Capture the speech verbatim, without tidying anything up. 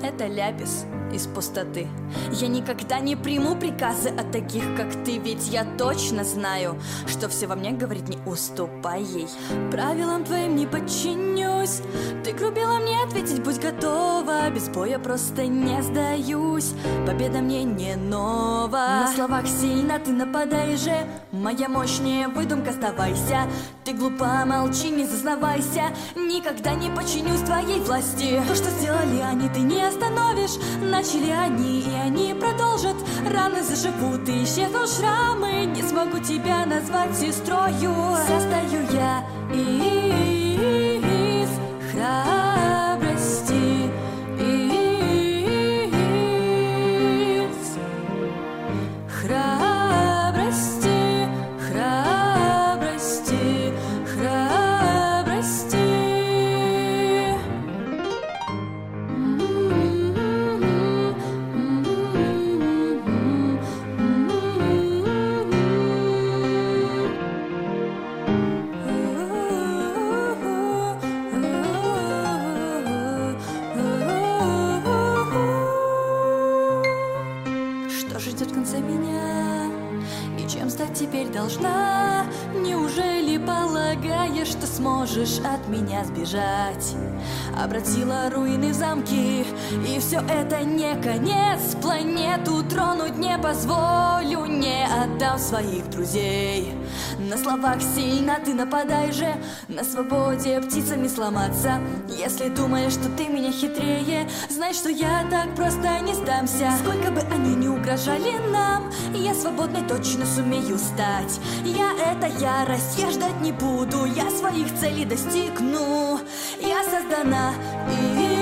это ляпис из пустоты. Я никогда не приму приказы от таких, как ты, ведь я точно знаю, что все во мне говорит: не уступай ей. Правилам твоим не подчинюсь. Ты грубила мне ответить: будь готова. Без боя просто не сдаюсь. Победа мне не нова. На словах сильно ты нападаешь же. Моя мощная выдумка, сдавайся. Ты глупа, молчи, не зазнавайся. Никогда не подчинюсь твоей власти. То, что сделали они, ты не остановишь. Начали они, и они продолжат. Раны заживут, и исчезнут шрамы. Не смогу тебя назвать сестрою. Состою я из храбрости, из храбрости, храбрости, храбрости. Что ждет в конце меня? И чем стать теперь должна? Неужели полагаешь, что сможешь от меня сбежать? Обратила руины в замки, и все это не конец. Планету тронуть не позволю, не отдам своих друзей. На словах сильно ты нападай же. На свободе птицами сломаться. Если думаешь, что ты меня хитрее, знай, что я так просто не сдамся. Сколько бы они ни угрожали нам, я свободной точно сумею стать. Я — это ярость, я ждать не буду. Я своих целей достигну. Я создана и